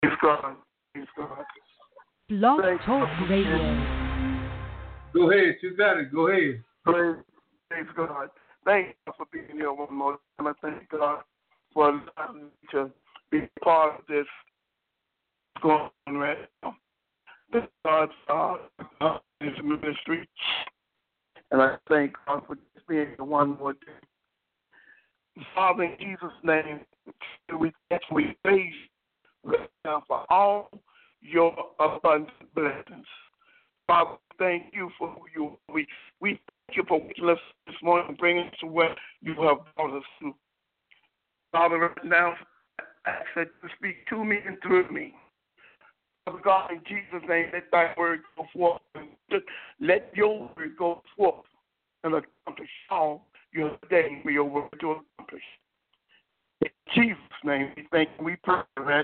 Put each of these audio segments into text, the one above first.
Praise God. Praise God. Blog Thank Talk you. Radio. Go ahead. You got it. Go ahead. Praise God. Thank you for being here one more time. I thank God for allowing me to be part of this going on right now. This God's His ministry. And I thank God for just being here one more day. Father, in Jesus' name, we thank you, we praise you right now for all your abundant blessings. Father, thank you for who you are. We thank you for waking us this morning and bringing us to where you have brought us to. Father, right now, I ask that you speak to me and through me. Father God, in Jesus' name, let thy word go forth. Let your word go forth and accomplish all your day for your word to accomplish. In Jesus' name, we thank you. We pray that.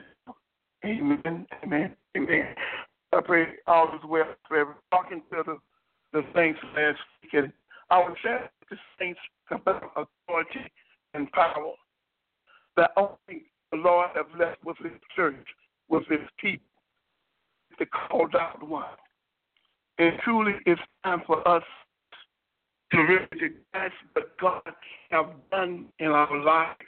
Amen, amen, amen. I pray all is well for everyone. Talking to the saints last week, and I was sharing with the saints about authority and power that only the Lord has left with his church, with his people, the called out one. And truly it's time for us to recognize what God has done in our lives.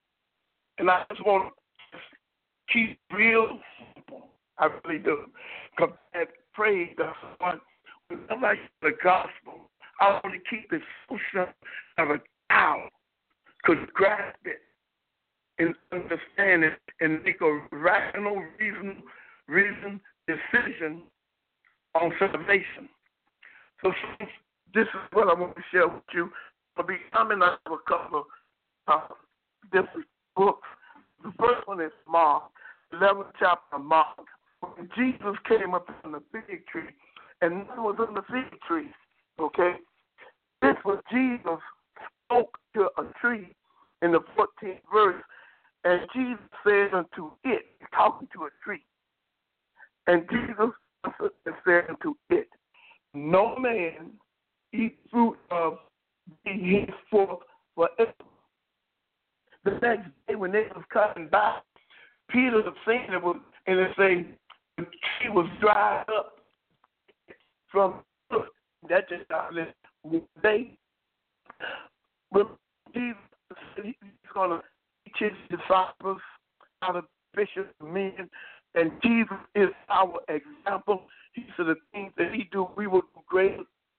And I just want to keep real simple. I really do. Because I pray that whenever I hear the gospel, I want to keep it so simple that a child could grasp it and understand it and make a rational, reason decision on salvation. So this is what I want to share with you. I'll be coming out of a couple of different books. The first one is Mark, 11th chapter of Mark. When Jesus came up on the fig tree, and none was on the fig tree, okay? This was Jesus spoke to a tree in the 14th verse, and Jesus said unto it, talking to a tree, and Jesus said unto it, no man eat fruit of thee henceforth forever. The next day when they was coming by, Peter was saying it was, and it say the tree was dried up from that just happened one day. But Jesus said he's gonna teach his disciples how to fish men, and Jesus is our example. He said the things that he do, we will do greater.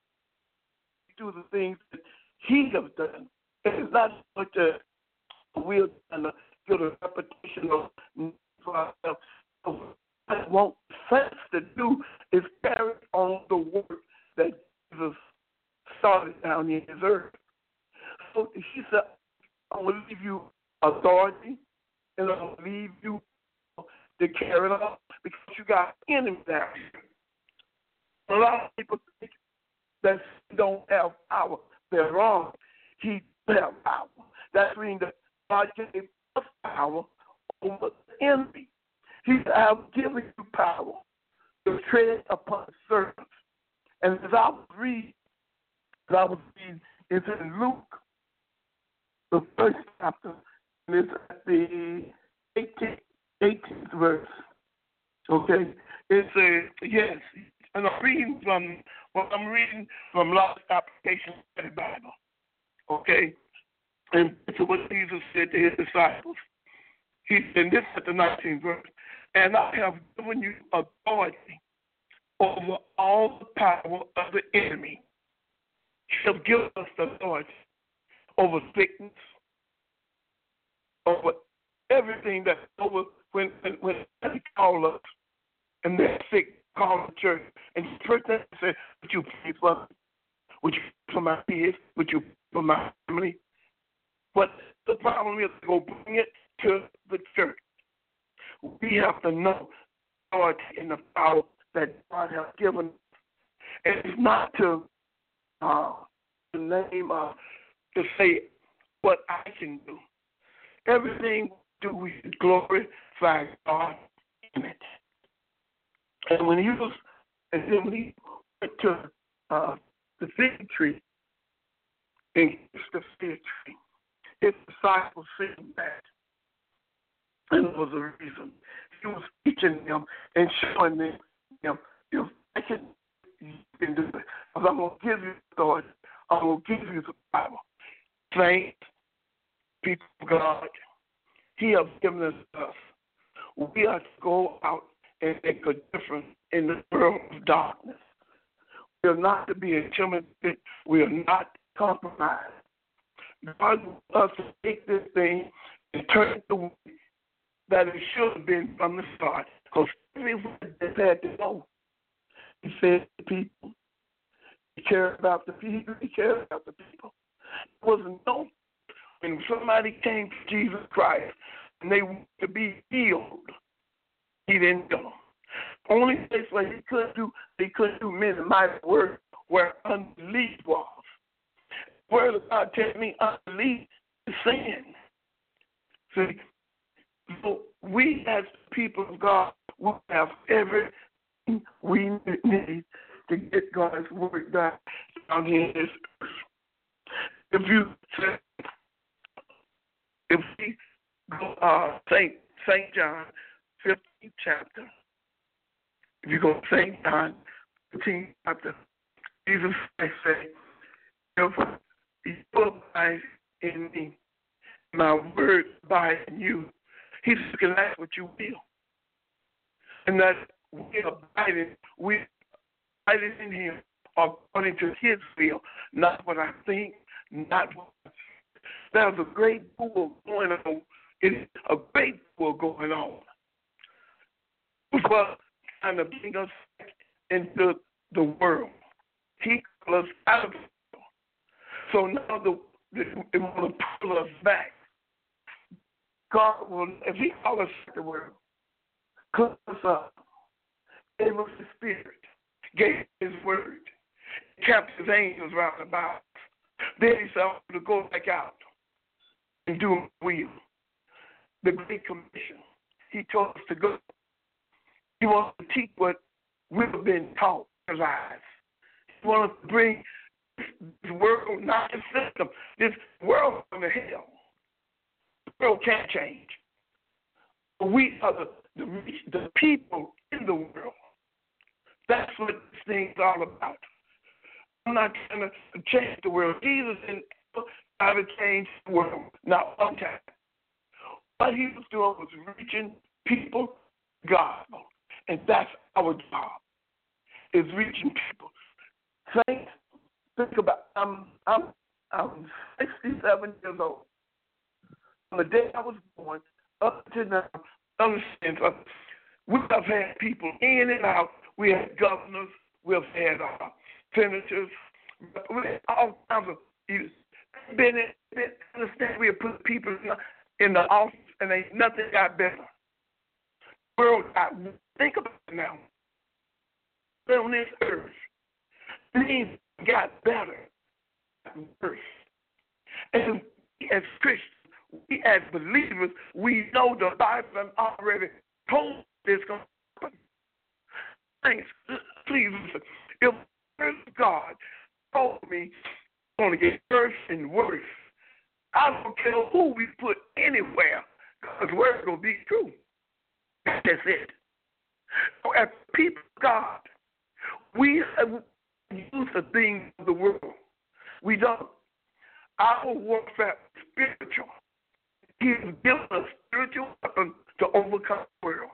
Do the things that he has done. It's not such a we'll get a repetition of for ourselves. What I want sense to do is carry on the work that Jesus started down in his earth. So he said, I'm going to leave you authority, and I'm going to leave you to carry it on because you got enemies out here. A lot of people think that he don't have power. They're wrong. He does have power. That means that God gave us power over the enemy. He said, I have given you power to tread upon serpents. And as I was reading, it's in Luke, the first chapter, and it's at the 18th verse. Okay? It says, yes, and I'm reading from Lost Application Study Bible. Okay? And to what Jesus said to his disciples. He said, this is the 19th verse, and I have given you authority over all the power of the enemy. He has given us the authority over sickness, over everything that over when they call us and they're sick, call the church, and the church said, would you pray for me? Would you pray for my kids? Would you pray for my family? But the problem is to go bring it to the church. We have to know authority and the power that God has given. And it's not to name to say what I can do. Everything we do, we should glorify God in it. And when he went to the fig tree, and kissed the fig tree, his disciples seen that. And there was a reason. he was teaching them and showing them, if I can, you can do it. Because I'm going to give you the authority. I'm going to give you the Bible. Saints, people of God, He has given us. We are to go out and make a difference in the world of darkness. We are not to be intimidated. We are not compromised. God wants us to take this thing and turn it the way that it should have been from the start. Because everywhere they had to go, He fed the people. He cared about the people. He cared about the people. It wasn't no. When somebody came to Jesus Christ and they wanted to be healed, He didn't do them. Only place where He couldn't do many mighty works where unbelief was. The Word of God tells me unbelief is sin. See, so we as people of God will have everything we need to get God's word done down here in this earth. If we go St. John 15th chapter, if you go to St. John 15th chapter, Jesus Christ said, if you abide in me, my word abides in you, He can ask what you will. And that we abide in Him according to His will, not what I think, not what I feel. There's a great war going on. It is a great war going on. But trying to bring us into the world. He called us out of the world. So now they want to pull us back. God will, if He calls us out of the world, call us up, gave us His Spirit, gave His word, kept His angels round about us. Then He said to go back out and do His will. The Great Commission. He told us to go. He wants to teach what we've been taught in our lives. He wants to bring this world, not the system, this world into hell. The world can't change. We are the people in the world. That's what this thing's all about. I'm not trying to change the world. Jesus didn't try to change the world, not one time. What He was doing was reaching people to God. And that's our job, is reaching people. Saints, think about, I'm 67 years old. On the day I was born, up to now, understand, we have had people in and out. We had governors, we have had senators, we had all kinds of leaders. Understand, we have put people in the office, and ain't nothing got better. The world got, think about it now. On this earth, things got better, worse. And as Christians, we as believers, we know the Bible already told this going to happen. Thanks. Please listen. If the word of God told me it's going to get worse and worse, I don't care who we put anywhere, because the word is going to be true. That's it. So as people of God, we use the things of the world. We don't. Our warfare is spiritual. He has given us spiritual weapons to overcome the world.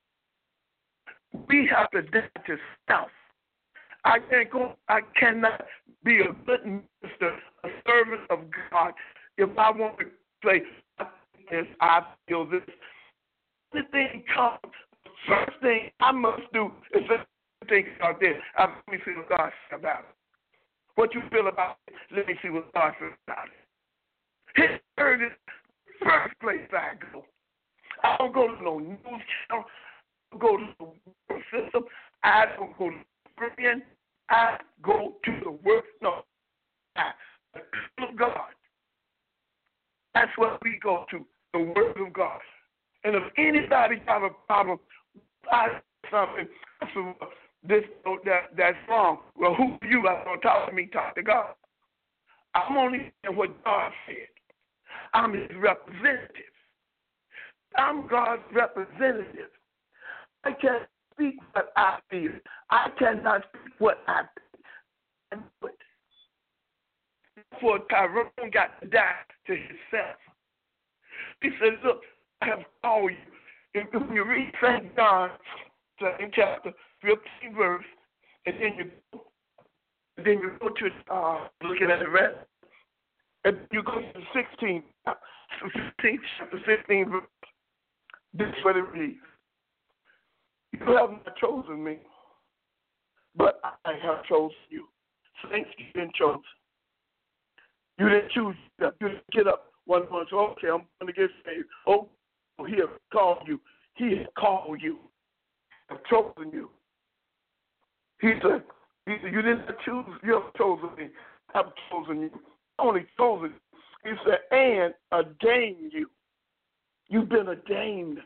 We have to die to self. I cannot be a good minister, a servant of God, if I want to say, I feel this. The thing comes, first thing I must do is think about this. Let me see what God says about it. What you feel about it, let me see what God says about it. His word is the first place I go. I don't go to no news channel. I don't go to the world system. I don't go to the Caribbean. I go to the word. No, the people of God. That's what we go to, the word of God. And if anybody got a problem, something that's wrong, well, who are you? I'm going to talk to me, talk to God. I'm only saying what God said. I'm His representative. I'm God's representative. I can't speak what I feel. I cannot speak what I think. Therefore, Tyrone got to die to himself. He said, look, I have called you. If you read St. John, same chapter, 15 verse, and then you go to looking at the rest, and you go to 16, 15, chapter 15 verse. This is what it reads. You have not chosen me, but I have chosen you. Saints, you've been chosen. You didn't choose. You didn't get up one morning. So, okay, I'm going to get saved. Oh, he has called you. He has called you. I've chosen you. He said, you didn't choose. You have chosen me. I've chosen you. Only chosen you. He said, and ordained you. You've been ordained.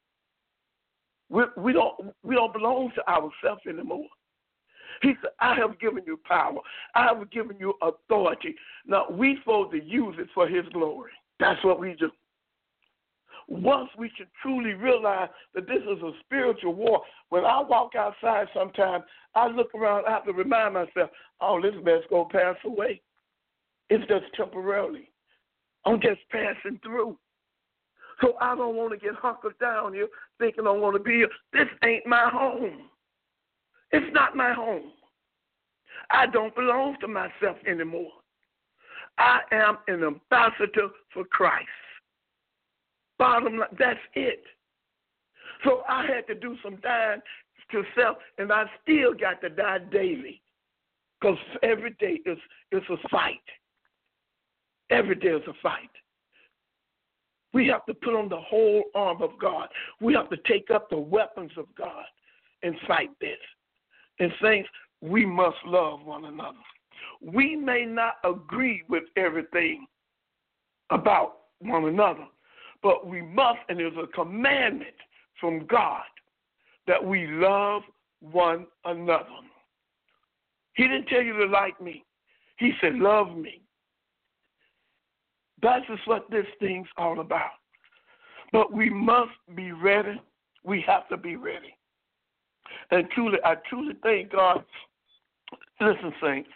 We don't belong to ourselves anymore. He said, I have given you power. I have given you authority. Now, we're supposed to use it for his glory. That's what we do. Once we can truly realize that this is a spiritual war, when I walk outside sometimes, I look around, I have to remind myself, oh, this mess going to pass away. It's just temporarily. I'm just passing through. So I don't want to get hunkered down here thinking I want to be here. This ain't my home. It's not my home. I don't belong to myself anymore. I am an ambassador for Christ. Bottom line, that's it. So I had to do some dying to self, and I still got to die daily because every day is a fight. Every day is a fight. We have to put on the whole arm of God. We have to take up the weapons of God and fight this. And saints, we must love one another. We may not agree with everything about one another, but we must, and there's a commandment from God that we love one another. He didn't tell you to like me. He said, love me. That's just what this thing's all about. But we must be ready. We have to be ready. And I truly thank God. Listen, saints.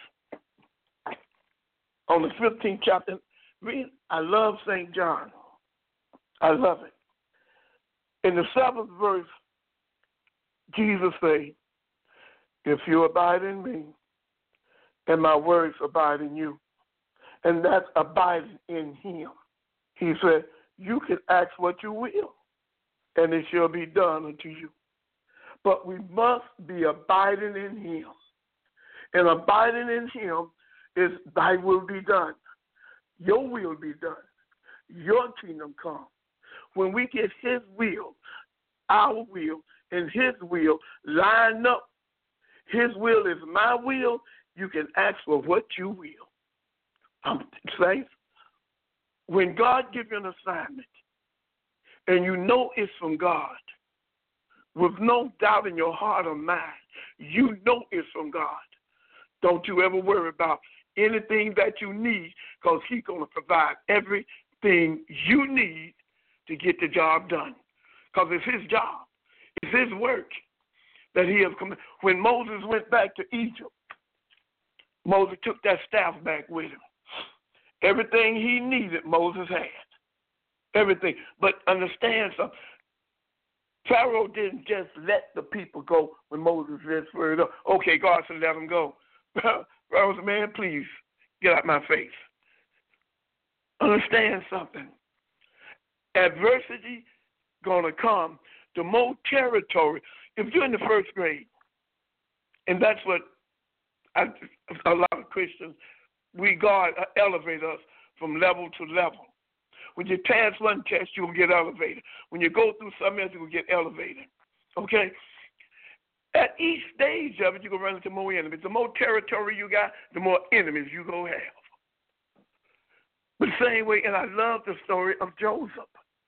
On the 15th chapter, I love St. John. I love it. In the 7th verse, Jesus said, if you abide in me, and my words abide in you, and that's abiding in him. He said, you can ask what you will, and it shall be done unto you. But we must be abiding in him. And abiding in him is thy will be done. Your will be done. Your kingdom come. When we get his will, our will, and his will line up, his will is my will, you can ask for what you will. Saints, when God gives you an assignment and you know it's from God, with no doubt in your heart or mind, you know it's from God. Don't you ever worry about anything that you need, because he's going to provide everything you need to get the job done. Because it's his job. It's his work that he has come. When Moses went back to Egypt, Moses took that staff back with him. Everything he needed, Moses had. Everything. But understand something. Pharaoh didn't just let the people go when Moses referred up. Okay, God said let them go. Pharaoh said, man, please, get out my face. Understand something. Adversity going to come. The more territory. If you're in the first grade, and that's what a lot of Christians, God elevate us from level to level. When you pass one test, you'll get elevated. When you go through something else, you'll get elevated. Okay? At each stage of it, you're going to run into more enemies. The more territory you got, the more enemies you're going to have. But the same way, and I love the story of Joseph.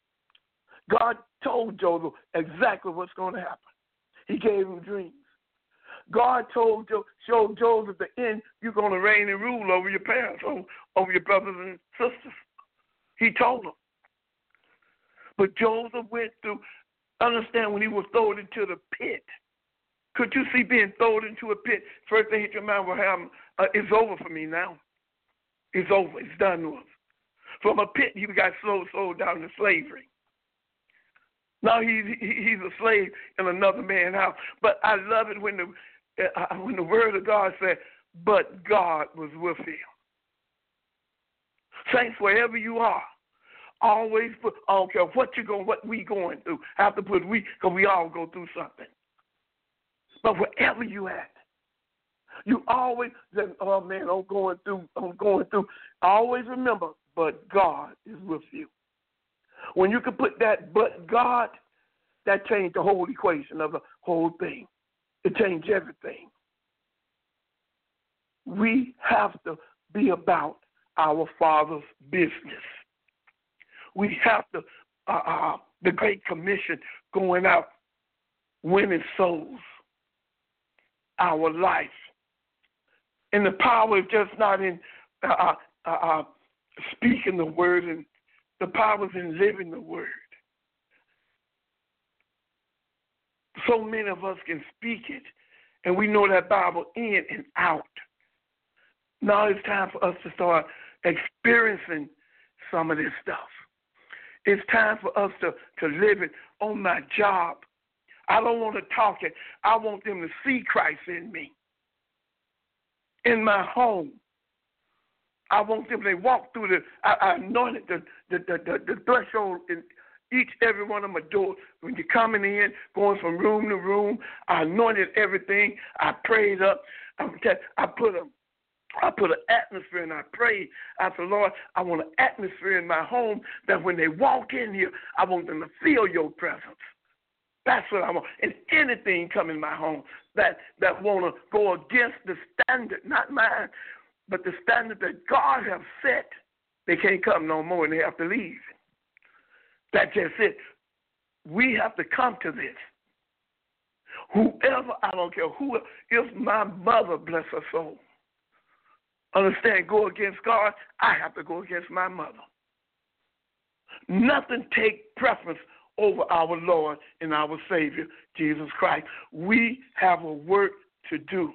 God told Joseph exactly what's going to happen. He gave him dreams. God showed Joseph the end, you're going to reign and rule over your parents, over your brothers and sisters. He told him. But Joseph went through Understand, when he was thrown into the pit. Could you see being thrown into a pit? First thing hit your mind will have, it's over for me now. It's over. It's done with. From a pit, he got sold down to slavery. Now he's a slave in another man's house. But I love it when the word of God said, but God was with him. Saints, wherever you are, always put, I don't care what we going through. I have to put we, because we all go through something. But wherever you at, you always say, oh man, I'm going through. Always remember, but God is with you. When you can put that but God, that changed the whole equation of the whole thing. It changed everything. We have to be about our Father's business. We have to, the Great Commission going out, winning souls, our life. And the power is just not in speaking the word, and the power is in living the word. So many of us can speak it, and we know that Bible in and out. Now it's time for us to start experiencing some of this stuff. It's time for us to live it on my job. I don't want to talk it. I want them to see Christ in me. In my home, I want them to walk through I anointed the threshold in every one of my doors. When you're coming in, going from room to room, I anointed everything. I prayed up. I put an atmosphere, and I prayed. I said, Lord, I want an atmosphere in my home that when they walk in here, I want them to feel your presence. That's what I want. And anything come in my home that want to go against the standard, not mine, but the standard that God has set, they can't come no more, and they have to leave. That's just it. We have to come to this. Whoever, I don't care who, if my mother, bless her soul, understand, go against God, I have to go against my mother. Nothing take preference over our Lord and our Savior, Jesus Christ. We have a work to do.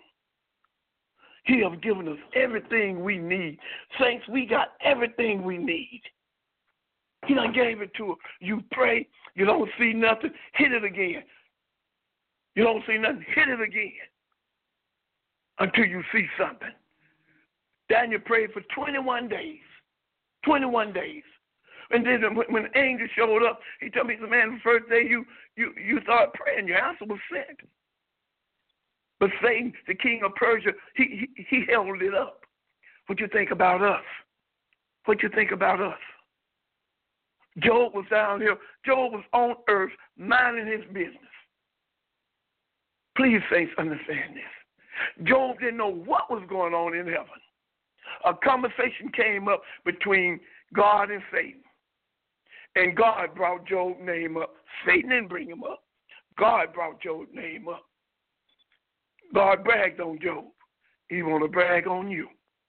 He has given us everything we need. Saints, we got everything we need. He done gave it to us. You pray, you don't see nothing, hit it again. You don't see nothing, hit it again until you see something. Daniel prayed for 21 days. 21 days. And then when the angel showed up, he told me, man, the first day you started praying, your answer was sent. But Satan, the king of Persia, he held it up. What you think about us? What you think about us? Job was down here. Job was on earth minding his business. Please, saints, understand this. Job didn't know what was going on in heaven. A conversation came up between God and Satan. And God brought Job's name up. Satan didn't bring him up. God brought Job's name up. God bragged on Job. He want to brag on you.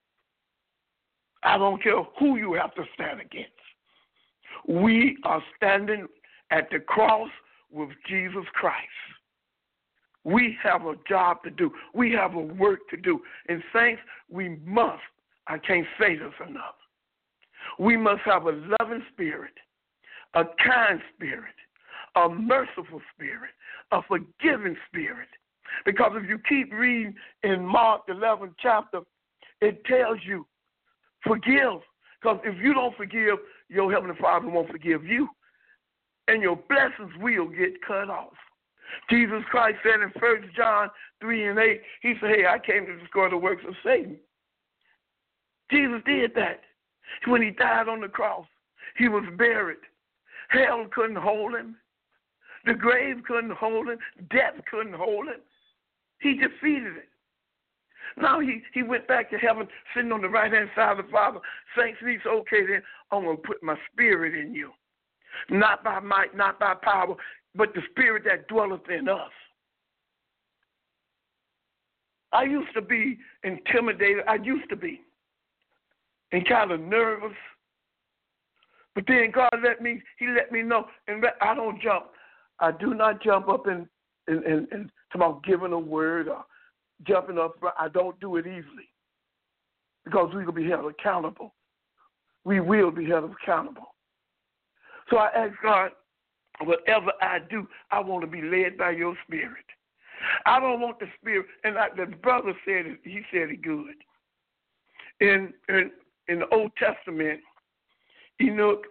I don't care who you have to stand against. We are standing at the cross with Jesus Christ. We have a job to do. We have a work to do. And saints, we must, I can't say this enough, we must have a loving spirit, a kind spirit, a merciful spirit, a forgiving spirit. Because if you keep reading in Mark 11th chapter, it tells you, forgive. Because if you don't forgive, your Heavenly Father won't forgive you. And your blessings will get cut off. Jesus Christ said in 1 John 3:8, he said, hey, I came to destroy the works of Satan. Jesus did that. When he died on the cross, he was buried. Hell couldn't hold him. The grave couldn't hold him. Death couldn't hold him. He defeated it. Now he went back to heaven, sitting on the right-hand side of the Father. Saints, he's okay then. I'm going to put my spirit in you. Not by might, not by power, but the spirit that dwelleth in us. I used to be intimidated. I used to be. And kind of nervous. But then God let me know, and I don't jump. I do not jump up and about giving a word or jumping up. I don't do it easily because we will be held accountable. We will be held accountable. So I ask God, whatever I do, I want to be led by your spirit. I don't want the spirit, and the brother said it, he said it good. In the Old Testament, Enoch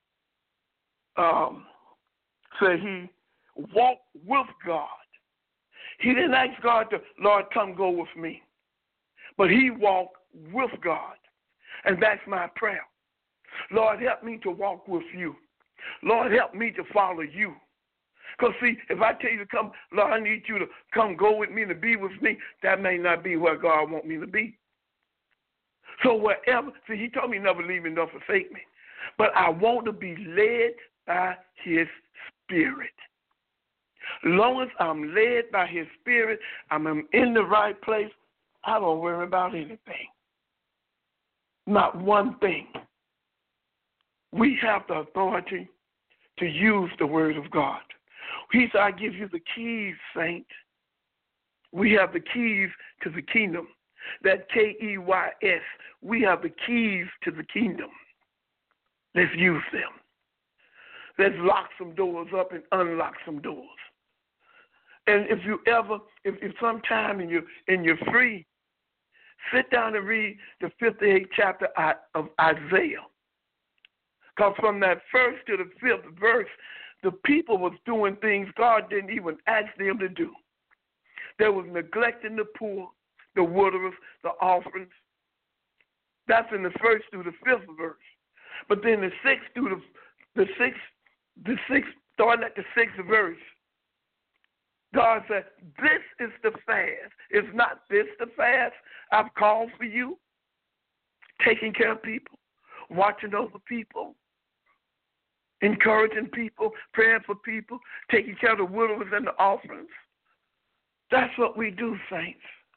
said he walked with God. He didn't ask God to, Lord, come go with me. But he walked with God. And that's my prayer. Lord, help me to walk with you. Lord, help me to follow you. Because, see, if I tell you to come, Lord, I need you to come go with me, to be with me, that may not be where God wants me to be. So wherever, see, he told me never leave me nor forsake me. But I want to be led by his spirit. As long as I'm led by his spirit, I'm in the right place, I don't worry about anything. Not one thing. We have the authority to use the word of God. He said, I give you the keys, saint. We have the keys to the kingdom. That Keys. We have the keys to the kingdom. Let's use them. Let's lock some doors up and unlock some doors. And if you ever, if sometime and you're free, sit down and read the 58th chapter of Isaiah. Because from that first to the 5th verse, the people was doing things God didn't even ask them to do. They was neglecting the poor, the widowers, the orphans. That's in the 1st through the 5th verse. But then the 6th through the 6th, starting at the 6th verse, God said, this is the fast. Is not this the fast I've called for you? Taking care of people, watching over people, encouraging people, praying for people, taking care of the widows and the orphans. That's what we do, saints.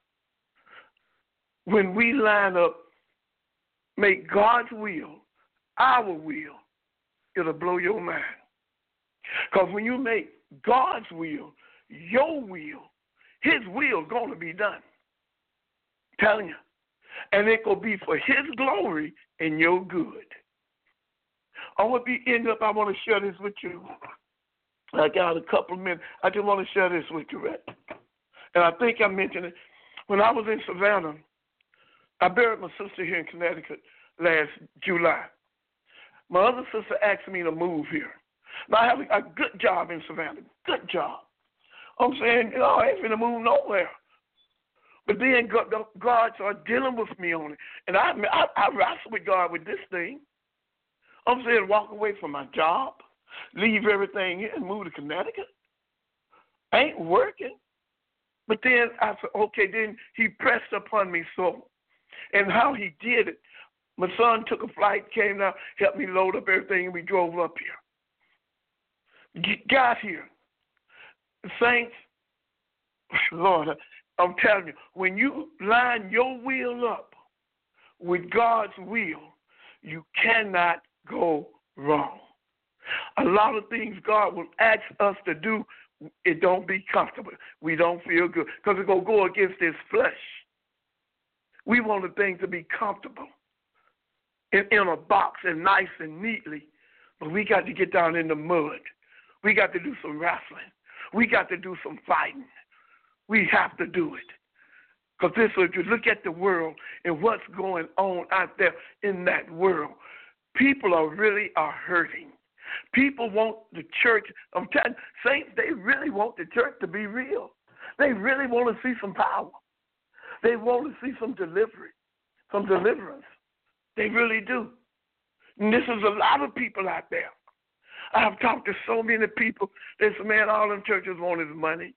When we line up, make God's will our will, it'll blow your mind. Because when you make God's will your will, his will is going to be done. I'm telling you. And it will be for his glory and your good. I want to end up, I want to share this with you. I got a couple of minutes. I just want to share this with you, Red. And I think I mentioned it. When I was in Savannah, I buried my sister here in Connecticut last July. My other sister asked me to move here. Now, I have a good job in Savannah, good job. I'm saying, I ain't finna move nowhere. But then God started dealing with me on it. And I wrestled with God with this thing. I'm saying walk away from my job, leave everything here and move to Connecticut. Ain't working. But then I said, okay, then he pressed upon me so. And how he did it, my son took a flight, came down, helped me load up everything, and we drove up here. Got here. Saints, Lord, I'm telling you, when you line your will up with God's will, you cannot go wrong. A lot of things God will ask us to do, it don't be comfortable. We don't feel good because it's going to go against his flesh. We want the things to be comfortable in a box and nice and neatly, but we got to get down in the mud. We got to do some wrestling. We got to do some fighting. We have to do it. Because this, if you look at the world and what's going on out there in that world, people really are hurting. People want the church, I'm telling you, saints, they really want the church to be real. They really want to see some power. They want to see some deliverance. They really do. And this is a lot of people out there. I have talked to so many people. They say, man, all them churches want is money.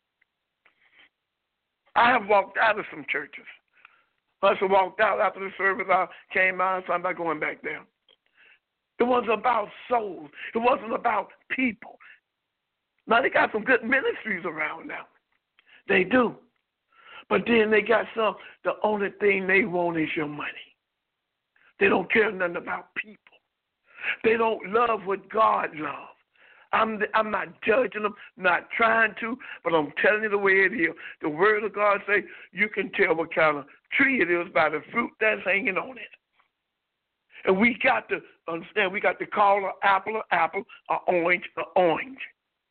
I have walked out of some churches. I walked out after the service. I came out, so I'm not going back there. It wasn't about souls. It wasn't about people. Now, they got some good ministries around now. They do. But then they got some, the only thing they want is your money. They don't care nothing about people. They don't love what God loves. I'm not judging them, not trying to, but I'm telling you the way it is. The Word of God says you can tell what kind of tree it is by the fruit that's hanging on it. And we got to understand, we got to call an apple, an orange, an orange.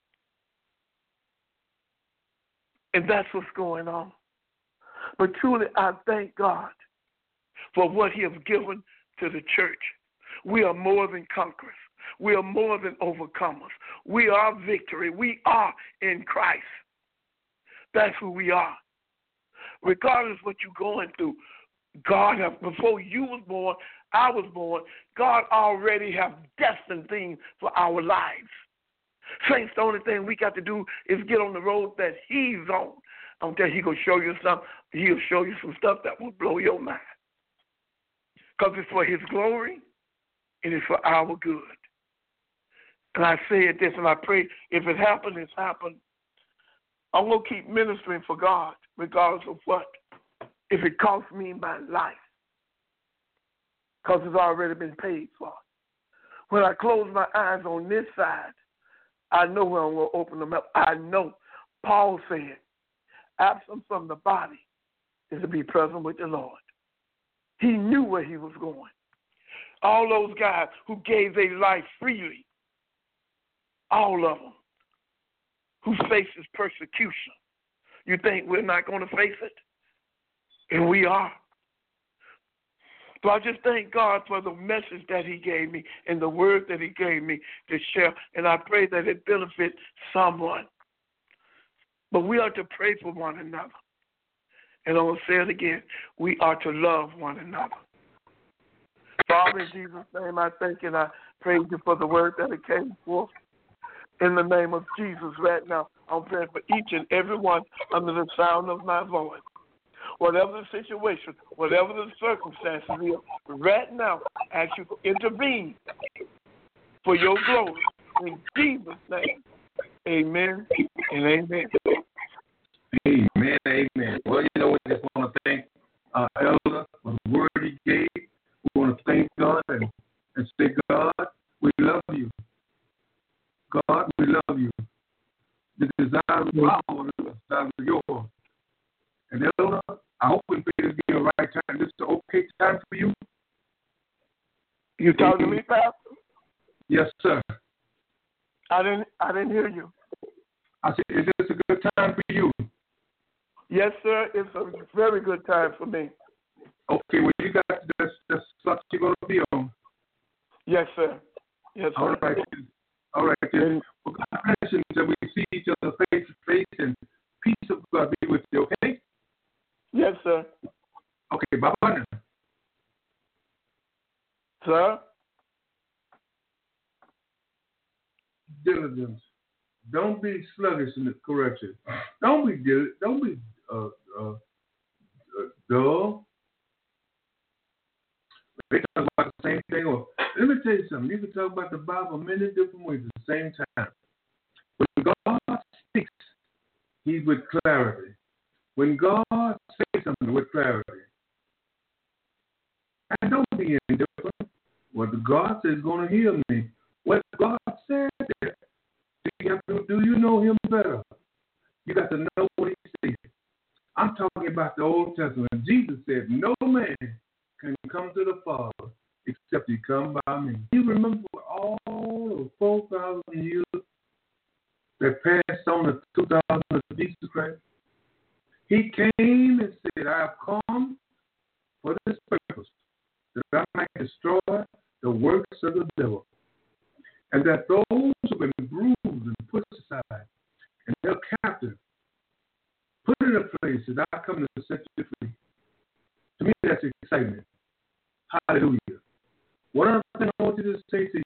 And that's what's going on. But truly, I thank God for what He has given to the church. We are more than conquerors. We are more than overcomers. We are victory. We are in Christ. That's who we are. Regardless of what you're going through, God, before you was born, I was born, God already have destined things for our lives. Saints, the only thing we got to do is get on the road that He's on. I'm telling you, He's going to show you something. He'll show you some stuff that will blow your mind. Because it's for His glory and it's for our good. And I said this, and I pray if it happened, it's happened. I'm going to keep ministering for God, regardless of what. If it costs me my life, because it's already been paid for. When I close my eyes on this side, I know where I'm going to open them up. I know. Paul said, absent from the body is to be present with the Lord. He knew where he was going. All those guys who gave their life freely, all of them, who faces persecution. You think we're not going to face it? And we are. So I just thank God for the message that He gave me and the word that He gave me to share. And I pray that it benefits someone. But we are to pray for one another. And I'm going to say it again. We are to love one another. Father, in Jesus' name, I thank you and I praise you for the word that it came forth. In the name of Jesus right now, I'm praying for each and every one under the sound of my voice. Whatever the situation, whatever the circumstances is, right now, I ask you to intervene for your glory. In Jesus' name, amen and amen. Amen, amen. Well, you know, we just want to thank our elder for the word he gave. We want to thank God and say, God, we love you. God, we love you. The desire of our is the desire of yours. And elder, I hope we feel this be the right time. This is the okay time for you. You talking to me, Pastor? Yes, sir. I didn't hear you. I said, is this a good time for you? Yes, sir. It's a very good time for me. Okay, well, you got this slot you're going to be on. Yes, sir. Yes, sir. All right. All right. Then. Well, God bless you until we see each other face to face, and peace of God be with you, okay? Yes, sir. Okay, bye-bye now. Sir? Diligence. Don't be sluggish in the correction. Don't be dull. They talk about the same thing. Or let me tell you something. You can talk about the Bible many different ways at the same time. When God speaks, He's with clarity. When God says something with clarity, and don't be indifferent. What God says is going to heal me. What God said there. Do you know Him better? You got to know what He said. I'm talking about the Old Testament. Jesus said, no man can come to the Father except He come by me. You remember all the 4,000 years that passed on the 2,000 of Jesus Christ? He came and said, I have come for this purpose, that I might destroy the works of the devil, and that those who have been bruised and put aside and held captive, put in a place that I come to set you free. To me, that's excitement. Hallelujah. One other thing I want you to say to